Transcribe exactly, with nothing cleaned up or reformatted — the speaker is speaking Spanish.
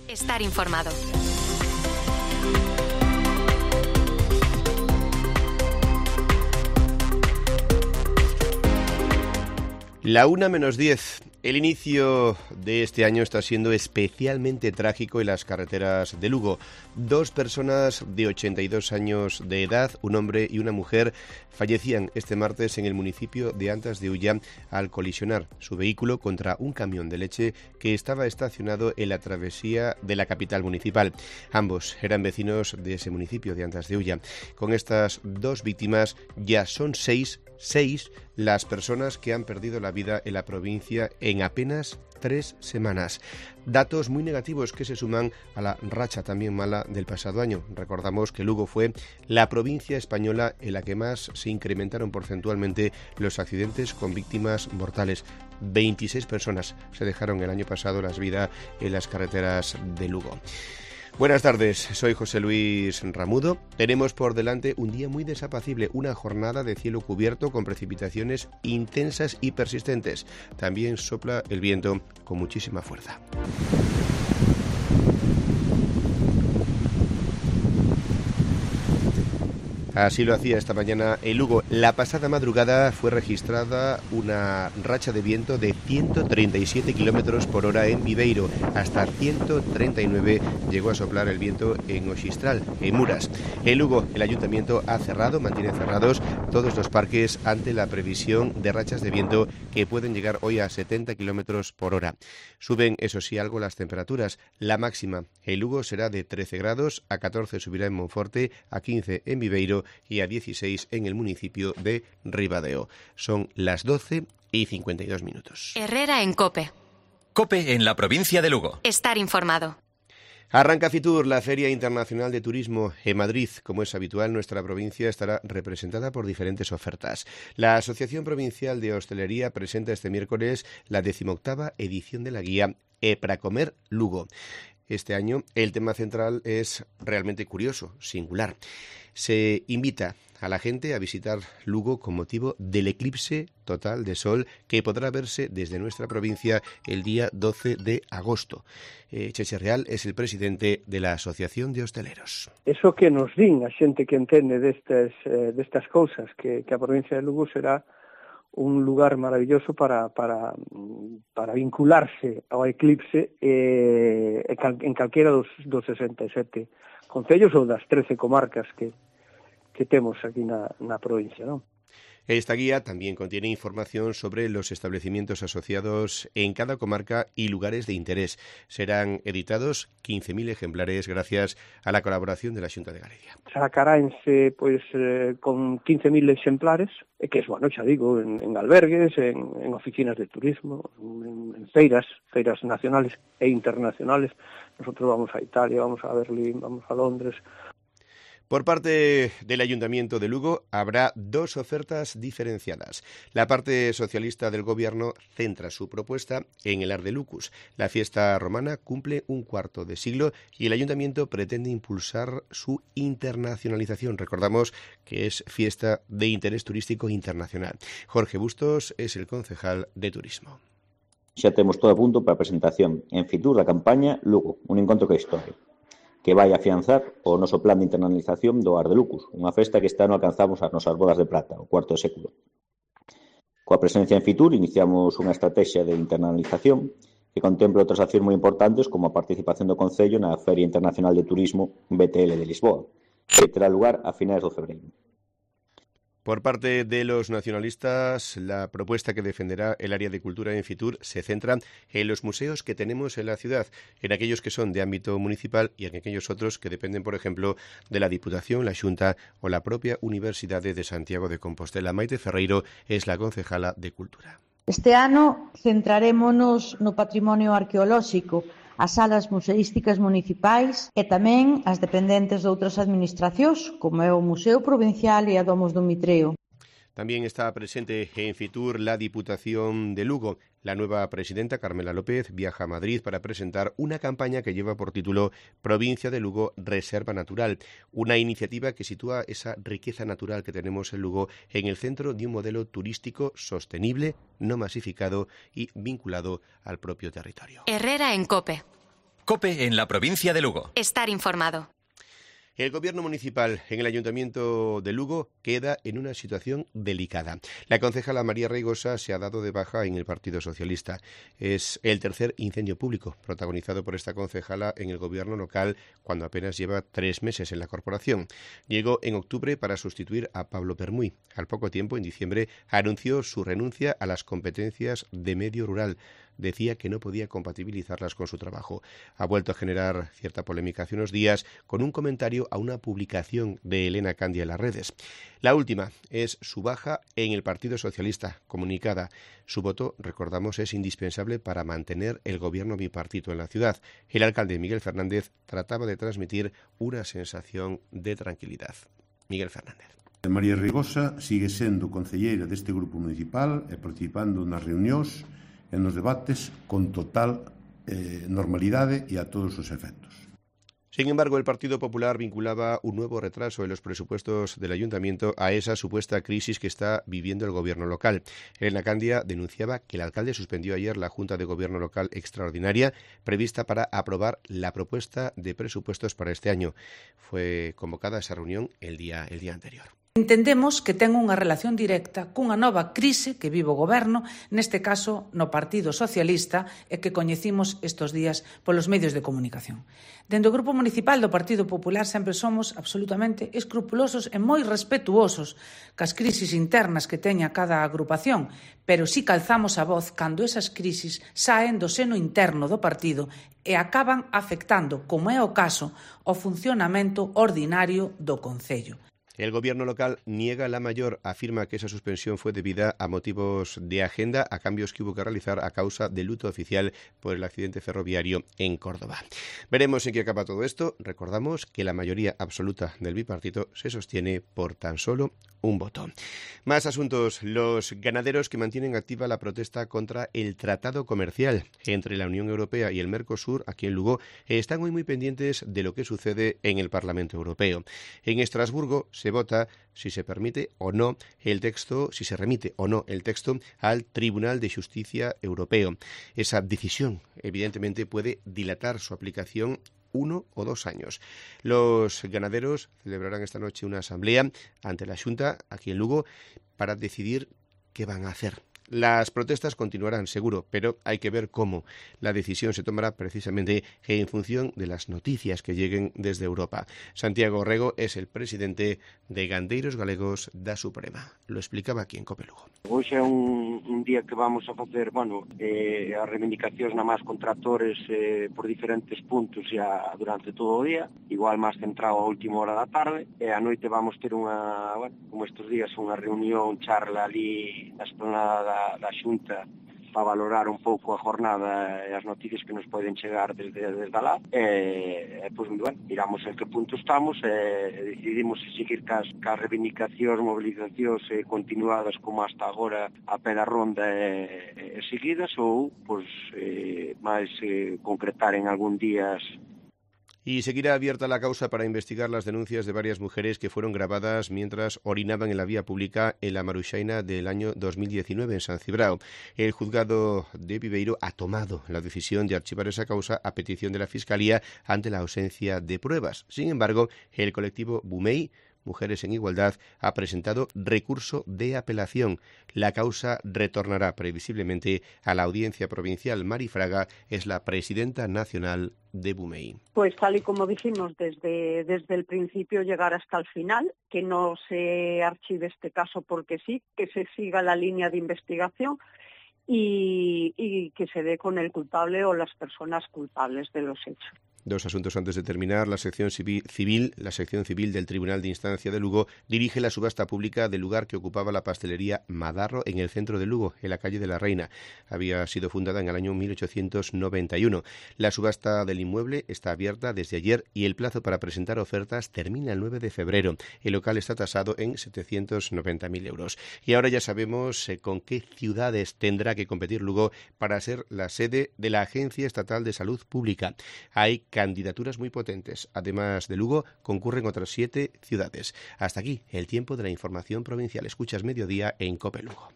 Estar informado. La una menos diez. El inicio de este año está siendo especialmente trágico en las carreteras de Lugo. Dos personas de ochenta y dos años de edad, un hombre y una mujer, fallecían este martes en el municipio de Antas de Ulla al colisionar su vehículo contra un camión de leche que estaba estacionado en la travesía de la capital municipal. Ambos eran vecinos de ese municipio de Antas de Ulla. Con estas dos víctimas ya son seis Seis las personas que han perdido la vida en la provincia en apenas tres semanas. Datos muy negativos que se suman a la racha también mala del pasado año. Recordamos que Lugo fue la provincia española en la que más se incrementaron porcentualmente los accidentes con víctimas mortales. veintiséis personas se dejaron el año pasado las vidas en las carreteras de Lugo. Buenas tardes, soy José Luis Ramudo. Tenemos por delante un día muy desapacible, una jornada de cielo cubierto con precipitaciones intensas y persistentes. También sopla el viento con muchísima fuerza. Así lo hacía esta mañana en Lugo. La pasada madrugada fue registrada una racha de viento de ciento treinta y siete kilómetros por hora en Viveiro. Hasta ciento treinta y nueve llegó a soplar el viento en Oxistral, en Muras. En Lugo, el ayuntamiento ha cerrado, mantiene cerrados todos los parques ante la previsión de rachas de viento que pueden llegar hoy a setenta kilómetros por hora. Suben, eso sí, algo las temperaturas. La máxima en Lugo será de trece grados, a catorce subirá en Monforte, a quince en Viveiro y a dieciséis en el municipio de Ribadeo. Son las doce y cincuenta y dos minutos. Herrera en COPE. COPE en la provincia de Lugo. Estar informado. Arranca Fitur, la Feria Internacional de Turismo en Madrid. Como es habitual, nuestra provincia estará representada por diferentes ofertas. La Asociación Provincial de Hostelería presenta este miércoles la decimoctava edición de la guía Epracomer Lugo. Este año el tema central es realmente curioso, singular. Se invita a la gente a visitar Lugo con motivo del eclipse total de sol que podrá verse desde nuestra provincia el día doce de agosto. Eh, Cheche Real es el presidente de la Asociación de Hosteleros. Eso que nos din a xente que entende destas, eh, destas cousas, que, que a provincia de Lugo será un lugar maravilloso para, para, para vincularse ao eclipse eh, en calquera dos, dos sesenta e sete concellos ou das trece comarcas que, que temos aquí na, na provincia, non? Esta guía también contiene información sobre los establecimientos asociados en cada comarca y lugares de interés. Serán editados quince mil ejemplares gracias a la colaboración de la Xunta de Galicia. Sacaranse pues, eh, con quince mil exemplares, que es, bueno, xa digo, en, en albergues, en, en oficinas de turismo, en, en feiras, feiras nacionales e internacionales. Nosotros vamos a Italia, vamos a Berlín, vamos a Londres. Por parte del Ayuntamiento de Lugo habrá dos ofertas diferenciadas. La parte socialista del Gobierno centra su propuesta en el Art de Lucus. La fiesta romana cumple un cuarto de siglo y el Ayuntamiento pretende impulsar su internacionalización. Recordamos que es fiesta de interés turístico internacional. Jorge Bustos es el concejal de Turismo. Xa temos todo a punto para a presentación en Fitur da campaña Lugo, un encontro que historia, que vai afianzar o noso plan de internalización do Art de Lucus, unha festa que este ano alcanzamos as nosas bodas de plata, o cuarto de século. Coa presencia en Fitur iniciamos unha estrategia de internalización que contempla outras accións moi importantes como a participación do Concello na Feria Internacional de Turismo B T L de Lisboa, que terá lugar a finais de febreiro. Por parte de los nacionalistas, la propuesta que defenderá el área de cultura en Fitur se centra en los museos que tenemos en la ciudad, en aquellos que son de ámbito municipal y en aquellos otros que dependen, por ejemplo, de la Diputación, la Xunta o la propia Universidad de Santiago de Compostela. Maite Ferreiro es la concejala de Cultura. Este ano centrarémonos no patrimonio arqueolóxico, as salas museísticas municipais e tamén as dependentes de outras administracións, como é o Museo Provincial e a Domos do Mitreo. También está presente en Fitur la Diputación de Lugo. La nueva presidenta, Carmela López, viaja a Madrid para presentar una campaña que lleva por título Provincia de Lugo, Reserva Natural, una iniciativa que sitúa esa riqueza natural que tenemos en Lugo en el centro de un modelo turístico sostenible, no masificado y vinculado al propio territorio. Herrera en COPE. COPE en la provincia de Lugo. Estar informado. El gobierno municipal en el Ayuntamiento de Lugo queda en una situación delicada. La concejala María Reigosa se ha dado de baja en el Partido Socialista. Es el tercer incendio público protagonizado por esta concejala en el gobierno local cuando apenas lleva tres meses en la corporación. Llegó en octubre para sustituir a Pablo Permuy. Al poco tiempo, en diciembre, anunció su renuncia a las competencias de medio rural. Decía que no podía compatibilizarlas con su trabajo. Ha vuelto a generar cierta polémica hace unos días con un comentario a una publicación de Elena Candia en las redes. La última es su baja en el Partido Socialista, comunicada. Su voto, recordamos, es indispensable para mantener el gobierno bipartito en la ciudad. El alcalde Miguel Fernández trataba de transmitir una sensación de tranquilidad. Miguel Fernández. María Reigosa sigue sendo concelleira deste grupo municipal e participando nas reunións en los debates con total eh, normalidade e a todos os efectos. Sin embargo, el Partido Popular vinculaba un nuevo retraso en los presupuestos del Ayuntamiento a esa supuesta crisis que está viviendo el gobierno local. Elena Candia denunciaba que el alcalde suspendió ayer la Junta de Gobierno Local extraordinaria prevista para aprobar la propuesta de presupuestos para este año. Fue convocada esa reunión el día, el día anterior. Entendemos que ten unha relación directa cunha nova crise que vive o goberno, neste caso no Partido Socialista, e que coñecimos estes días polos medios de comunicación. Dende o Grupo Municipal do Partido Popular sempre somos absolutamente escrupulosos e moi respetuosos cas crisis internas que teña cada agrupación, pero si calzamos a voz cando esas crisis saen do seno interno do partido e acaban afectando, como é o caso, o funcionamento ordinario do Concello. El gobierno local niega la mayor, afirma que esa suspensión fue debida a motivos de agenda, a cambios que hubo que realizar a causa del luto oficial por el accidente ferroviario en Córdoba. Veremos en qué acaba todo esto. Recordamos que la mayoría absoluta del bipartito se sostiene por tan solo un voto. Más asuntos. Los ganaderos que mantienen activa la protesta contra el tratado comercial entre la Unión Europea y el Mercosur, aquí en Lugo, están hoy muy pendientes de lo que sucede en el Parlamento Europeo. En Estrasburgo se vota si se permite o no el texto, si se remite o no el texto al Tribunal de Justicia Europeo. Esa decisión, evidentemente, puede dilatar su aplicación uno o dos años. Los ganaderos celebrarán esta noche una asamblea ante la Xunta, aquí en Lugo, para decidir qué van a hacer. Las protestas continuarán, seguro, pero hay que ver cómo. La decisión se tomará precisamente en función de las noticias que lleguen desde Europa. Santiago Rego es el presidente de Gandeiros Galegos da Suprema. Lo explicaba aquí en COPE Lugo. Hoxe é un, un día que vamos a facer, bueno, eh, as reivindicacións na máis con tractores eh, por diferentes puntos ya durante todo o día, igual máis centrado a última hora da tarde, e a noite vamos ter unha, bueno, como estes días, unha reunión, charla ali na esplanada da, da Xunta para valorar un pouco a jornada e as noticias que nos poden chegar desde, desde lá. E, e pois, bueno, miramos en que punto estamos e decidimos se seguir cas, cas reivindicacións, mobilizacións eh, continuadas como hasta agora a pé da ronda e, e seguidas ou pois, eh, máis eh, concretar en algún días. Y seguirá abierta la causa para investigar las denuncias de varias mujeres que fueron grabadas mientras orinaban en la vía pública en la Maruxaina del año dos mil diecinueve en San Cibrao. El juzgado de Viveiro ha tomado la decisión de archivar esa causa a petición de la Fiscalía ante la ausencia de pruebas. Sin embargo, el colectivo Bumei, Mujeres en Igualdad, ha presentado recurso de apelación. La causa retornará previsiblemente a la Audiencia Provincial. Mari Fraga es la presidenta nacional de Bumei. Pues tal y como dijimos desde, desde el principio, llegar hasta el final, que no se archive este caso porque sí, que se siga la línea de investigación y, y que se dé con el culpable o las personas culpables de los hechos. Dos asuntos antes de terminar. La sección civil, la sección civil del Tribunal de Instancia de Lugo dirige la subasta pública del lugar que ocupaba la pastelería Madarro en el centro de Lugo, en la calle de la Reina. Había sido fundada en el año mil ochocientos noventa y uno. La subasta del inmueble está abierta desde ayer y el plazo para presentar ofertas termina el nueve de febrero. El local está tasado en setecientos noventa mil euros. Y ahora ya sabemos eh, con qué ciudades tendrá que competir Lugo para ser la sede de la Agencia Estatal de Salud Pública. Hay candidaturas muy potentes. Además de Lugo, concurren otras siete ciudades. Hasta aquí el tiempo de la información provincial. Escuchas Mediodía en COPE Lugo.